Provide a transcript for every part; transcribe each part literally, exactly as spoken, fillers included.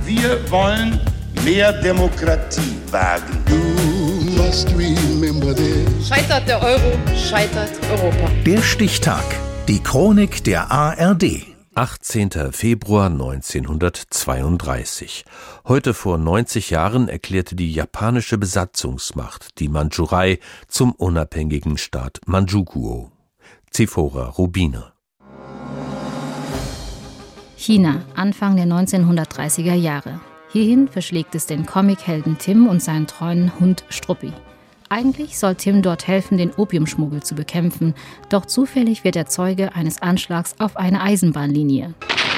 Wir wollen mehr Demokratie wagen. You must remember this. Scheitert der Euro, scheitert Europa. Der Stichtag. Die Chronik der A R D. achtzehnter Februar neunzehnhundertzweiunddreißig. Heute vor neunzig Jahren erklärte die japanische Besatzungsmacht die Mandschurei zum unabhängigen Staat Mandschukuo. Zephora Rubiner. China, Anfang der neunzehnhundertdreißiger Jahre. Hierhin verschlägt es den Comichelden Tim und seinen treuen Hund Struppi. Eigentlich soll Tim dort helfen, den Opiumschmuggel zu bekämpfen, doch zufällig wird er Zeuge eines Anschlags auf eine Eisenbahnlinie.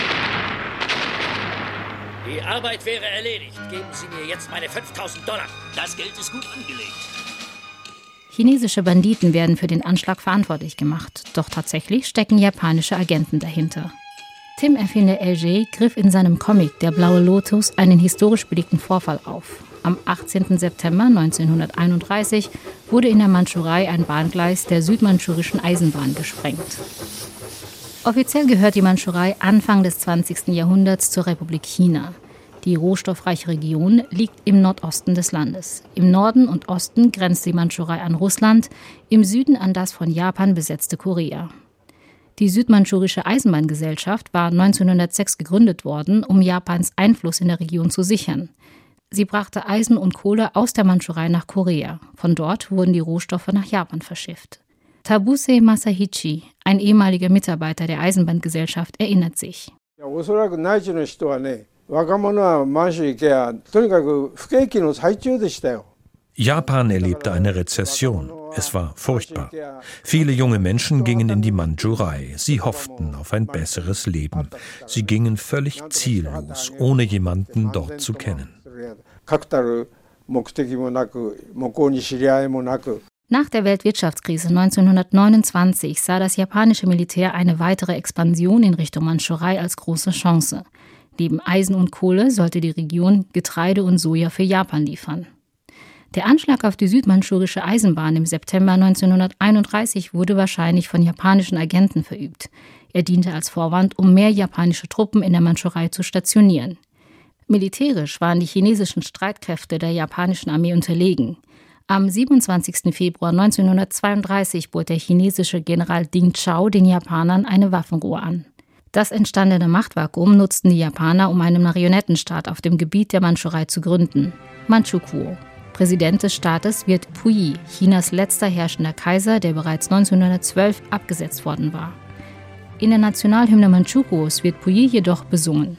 Die Arbeit wäre erledigt. Geben Sie mir jetzt meine fünftausend Dollar. Das Geld ist gut angelegt. Chinesische Banditen werden für den Anschlag verantwortlich gemacht, doch tatsächlich stecken japanische Agenten dahinter. Tim-Erfinder L G griff in seinem Comic Der blaue Lotus einen historisch belegten Vorfall auf. Am achtzehnten September neunzehnhunderteinunddreißig wurde in der Mandschurei ein Bahngleis der südmandschurischen Eisenbahn gesprengt. Offiziell gehört die Mandschurei Anfang des zwanzigsten Jahrhunderts zur Republik China. Die rohstoffreiche Region liegt im Nordosten des Landes. Im Norden und Osten grenzt die Mandschurei an Russland, im Süden an das von Japan besetzte Korea. Die Südmandschurische Eisenbahngesellschaft war neunzehnhundertsechs gegründet worden, um Japans Einfluss in der Region zu sichern. Sie brachte Eisen und Kohle aus der Mandschurei nach Korea. Von dort wurden die Rohstoffe nach Japan verschifft. Tabuse Masahichi, ein ehemaliger Mitarbeiter der Eisenbahngesellschaft, erinnert sich. Japan erlebte eine Rezession. Es war furchtbar. Viele junge Menschen gingen in die Mandschurei. Sie hofften auf ein besseres Leben. Sie gingen völlig ziellos, ohne jemanden dort zu kennen. Nach der Weltwirtschaftskrise neunzehnhundertneunundzwanzig sah das japanische Militär eine weitere Expansion in Richtung Mandschurei als große Chance. Neben Eisen und Kohle sollte die Region Getreide und Soja für Japan liefern. Der Anschlag auf die südmandschurische Eisenbahn im September neunzehnhunderteinunddreißig wurde wahrscheinlich von japanischen Agenten verübt. Er diente als Vorwand, um mehr japanische Truppen in der Mandschurei zu stationieren. Militärisch waren die chinesischen Streitkräfte der japanischen Armee unterlegen. Am siebenundzwanzigsten Februar neunzehnhundertzweiunddreißig bot der chinesische General Ding Zhao den Japanern eine Waffenruhe an. Das entstandene Machtvakuum nutzten die Japaner, um einen Marionettenstaat auf dem Gebiet der Mandschurei zu gründen, Mandschukuo. Präsident des Staates wird Puyi, Chinas letzter herrschender Kaiser, der bereits neunzehnhundertzwölf abgesetzt worden war. In der Nationalhymne Mandschukuos wird Puyi jedoch besungen.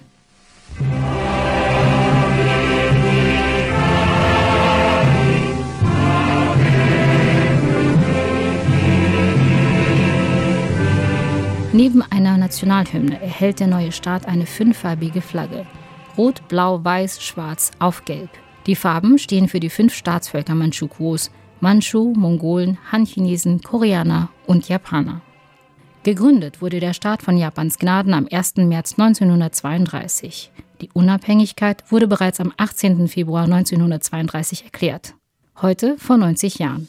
Neben einer Nationalhymne erhält der neue Staat eine fünffarbige Flagge. Rot, Blau, Weiß, Schwarz auf Gelb. Die Farben stehen für die fünf Staatsvölker Mandschukuos: Mandschu, Mongolen, Han-Chinesen, Koreaner und Japaner. Gegründet wurde der Staat von Japans Gnaden am ersten März neunzehnhundertzweiunddreißig. Die Unabhängigkeit wurde bereits am achtzehnten Februar neunzehnhundertzweiunddreißig erklärt. Heute vor neunzig Jahren.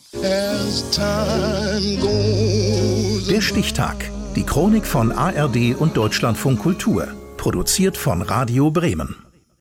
Der Stichtag. Die Chronik von A R D und Deutschlandfunk Kultur. Produziert von Radio Bremen.